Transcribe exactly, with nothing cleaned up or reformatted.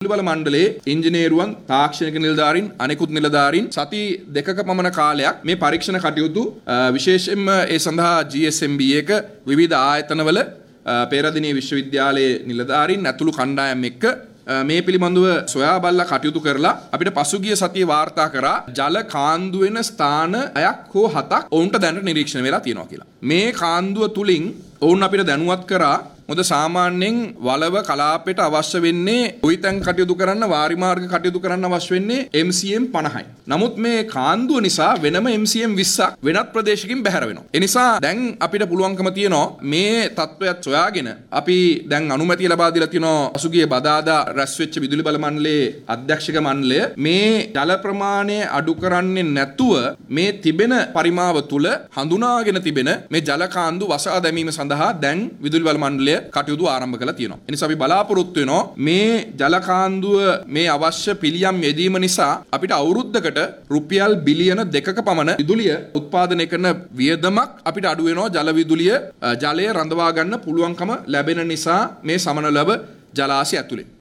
බල මණ්ඩලයේ ඉංජිනේරුවන්, තාක්ෂණික නිලධාරීන්, අනෙකුත් නිලධාරීන් සති දෙකක පමණ කාලයක් මේ පරීක්ෂණ කටයුතු විශේෂයෙන්ම ඒ සඳහා G S M B එක විවිධ ආයතනවල පේරාදෙණිය විශ්වවිද්‍යාලයේ නිලධාරීන් ඇතුළු කණ්ඩායම් එක්ක මේ පිළිබඳව සොයා බලලා කටයුතු කරලා අපිට පසුගිය සතියේ වාර්තා කරා ජල කාන්දු වෙන ස්ථාන හයක් හෝ හතක් ඔවුන්ට දැනට නිරීක්ෂණය වෙලා තියෙනවා කියලා. මේ කාන්දුව තුලින් ඔවුන් අපිට දැනුවත් කරා මොකද සාමාන්‍යයෙන් වලව කලාපයට අවශ්‍ය වෙන්නේ උයිතැන් කටයුතු කරන්න වාරි මාර්ග කටයුතු කරන්න අවශ්‍ය වෙන්නේ M C M පනහයි. නමුත් මේ කාන්දුව නිසා වෙනම M C M විස්සක් වෙනත් ප්‍රදේශකින් බැහැර වෙනවා. ඒ නිසා දැන් අපිට පුළුවන්කම තියෙනවා මේ තත්ත්වයක් සොයාගෙන අපි දැන් අනුමැතිය ලබා දීලා තියෙනවා පසුගිය බදාදා රැස් වෙච්ච විදුලි බල මණ්ඩලයේ අධ්‍යක්ෂක මණ්ඩලය මේ ජල ප්‍රමාණය අඩු කරන්නේ නැතුව මේ තිබෙන පරිමාව තුල හඳුනාගෙන තිබෙන මේ ජල කාන්දු වසා දැමීම සඳහා දැන් විදුලි බල මණ්ඩලය කටයුතු ආරම්භ කළා තියෙනවා. ඒ නිසා අපි බලාපොරොත්තු වෙනවා මේ ජල කාන්දුව මේ අවශ්‍ය පිළියම් යෙදීම නිසා අපිට අවුරුද්දකට රුපියල් බිලියන දෙකක පමණ විදුලිය උත්පාදනය කරන වියදමක් අපිට අඩු වෙනවා ජල විදුලිය ජලය රඳවා ගන්න පුළුවන්කම ලැබෙන නිසා මේ සමනලව ජලාශය ඇතුලේ.